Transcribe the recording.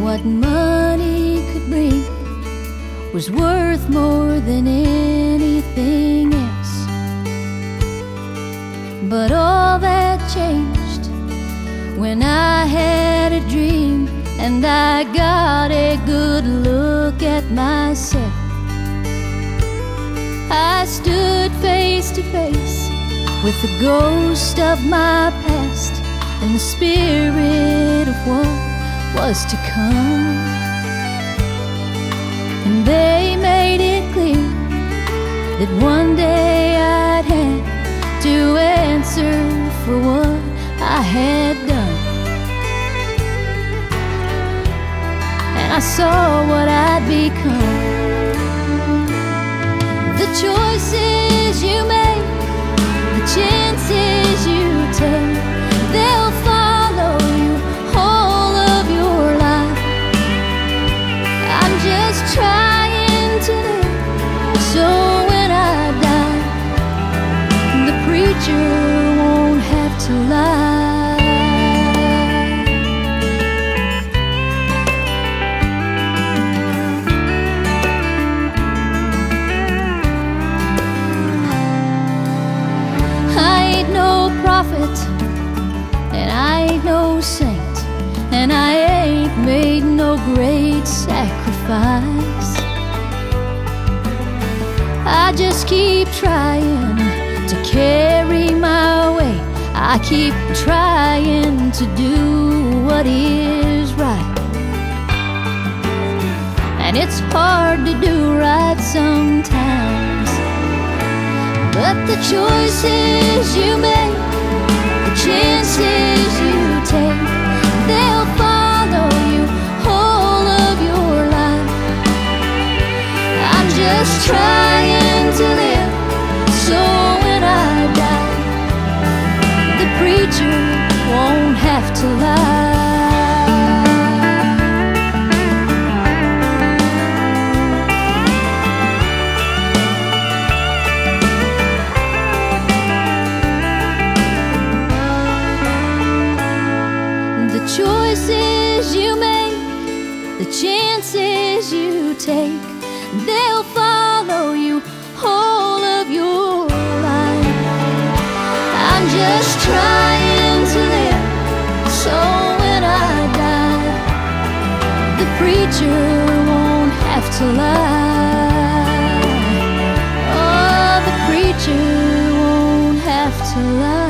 what money could bring was worth more than anything else. But all that changed when I had a dream and I got a good look at myself. I stood face to face with the ghost of my past and the spirit of what was to come. And they made it clear that one day I'd have to answer for what I had done. And I saw what I'd become. The choices you make, the chances you take, they'll follow you all of your life. I'm just trying to live, so when I die, the preacher won't have to lie. And I ain't no saint, and I ain't made no great sacrifice. I just keep trying to carry my weight. I keep trying to do what is right. And it's hard to do right sometimes, but the choices you make, the chances you take, they'll follow you all of your life. I'm just trying to live, so when I die, the preacher won't have to lie. Choices you make, the chances you take, they'll follow you all of your life. I'm just trying to live, so when I die, the preacher won't have to lie. Oh, the preacher won't have to lie.